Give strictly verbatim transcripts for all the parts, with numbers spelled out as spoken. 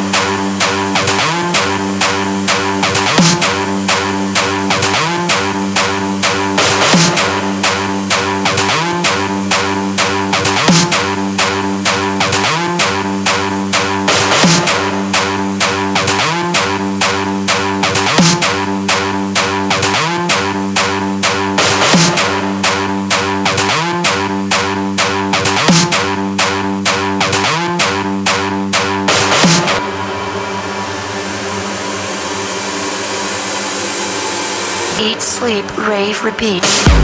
Eat, sleep, rave, repeat.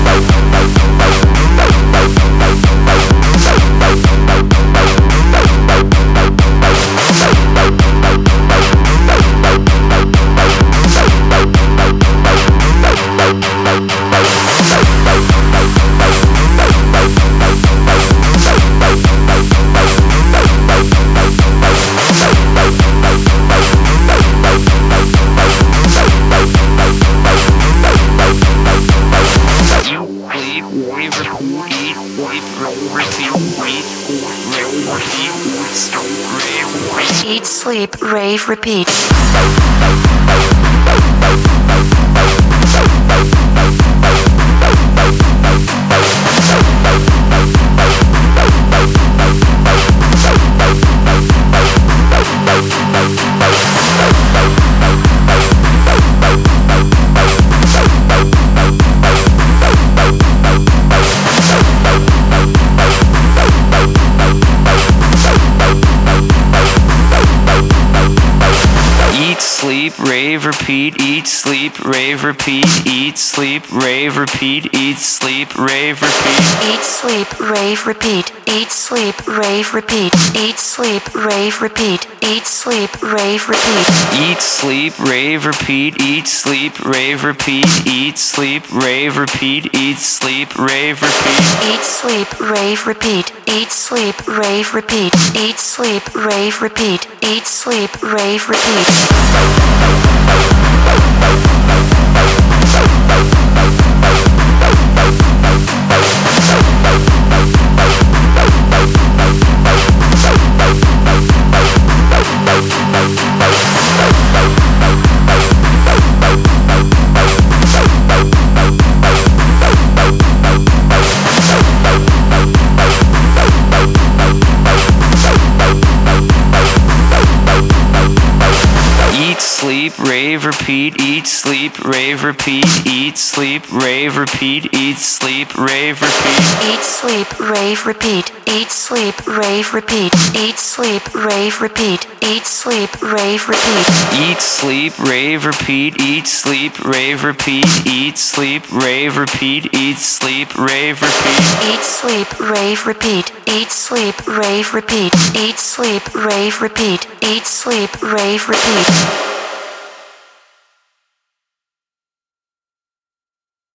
Eat, sleep, rave, repeat. Sleep, rave, repeat, eat, sleep, rave, repeat, eat, sleep, rave, repeat, eat, sleep, rave, repeat. Eat, sleep, rave, repeat. Eat, sleep, rave, repeat. Eat, sleep, rave, repeat. Eat, sleep, rave, repeat. Eat, sleep, rave, repeat, eat, sleep, rave, repeat, eat, sleep, rave, repeat, eat, sleep, rave, repeat. Eat, sleep, rave, repeat. Eat, sleep, rave, repeat. Eat, sleep, rave, repeat. Eat, sleep, rave, repeat. Sleep, rave, repeat, eat, sleep, rave, repeat, eat, sleep, rave, repeat, eat, sleep, rave, repeat. Eat, sleep, rave, repeat. Eat, sleep, rave, repeat. Eat, sleep, rave, repeat. Eat, sleep, rave, repeat. Eat, sleep, rave, repeat, eat, sleep, rave, repeat, eat, sleep, rave, repeat, eat, sleep, rave, repeat. Eat, sleep, rave, repeat. Eat, sleep, rave, repeat. Eat, sleep, rave, repeat. Eat, sleep, rave, repeat.